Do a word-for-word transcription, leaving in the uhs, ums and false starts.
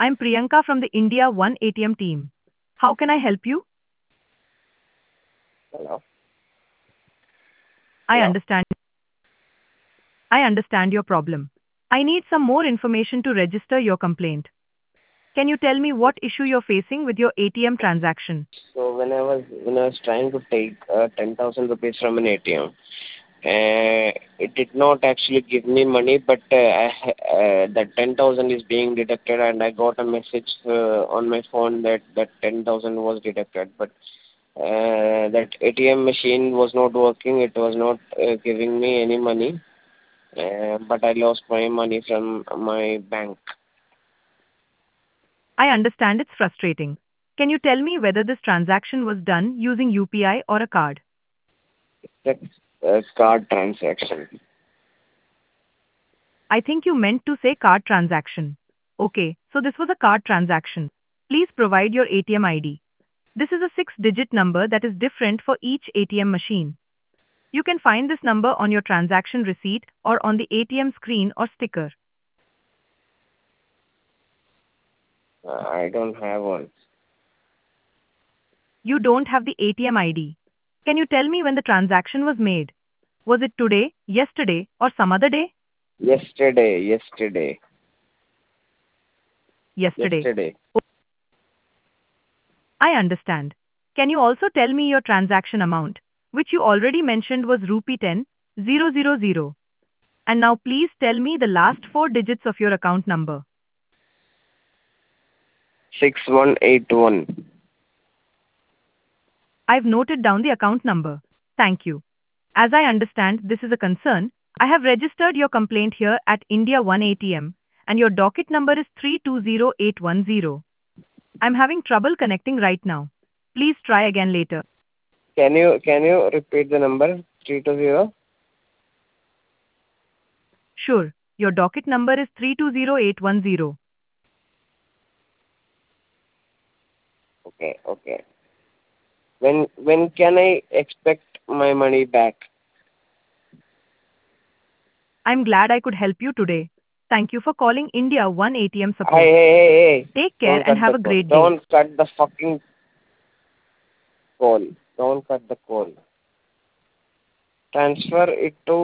I'm Priyanka from the India One A T M team. How can I help you? Hello? I Hello? understand. I understand your problem. I need some more information to register your complaint. Can you tell me what issue you're facing with your A T M transaction? So when I was when I was trying to take uh, ten thousand rupees from an A T M, uh, it did not actually give me money, but uh, I, ha- uh, that ten thousand is being deducted, and I got a message uh, on my phone that that ten thousand was deducted, but uh, that A T M machine was not working. It was not uh, giving me any money, uh, but I lost my money from my bank. I understand it's frustrating. Can you tell me whether this transaction was done using U P I or a card? That uh, card transaction. I think you meant to say card transaction. Okay, so this was a card transaction. Please provide your A T M I D. This is a six digit number that is different for each A T M machine. You can find this number on your transaction receipt or on the A T M screen or sticker. Uh, I don't have one. You don't have the A T M I D. Can you tell me when the transaction was made? Was it today, yesterday, or some other day? Yesterday, yesterday, Yesterday. yesterday. I understand. Can you also tell me your transaction amount, which you already mentioned was rupee ten thousand? And now please tell me the last four digits of your account number. six one eight one. I've noted down the account number. Thank you. As I understand this is a concern, I have registered your complaint here at India One A T M, and your docket number is three two zero eight one zero. I'm having trouble connecting right now. Please try again later. Can you can you repeat the number? three two zero? Sure, your docket number is three two zero eight one zero. Okay, okay. When when can I expect my money back? I'm glad I could help you today. Thank you for calling India One A T M Hey, support. hey, hey, hey. Take care Don't and cut have the a call. great day. Don't cut the fucking call. Don't cut the call. Transfer it to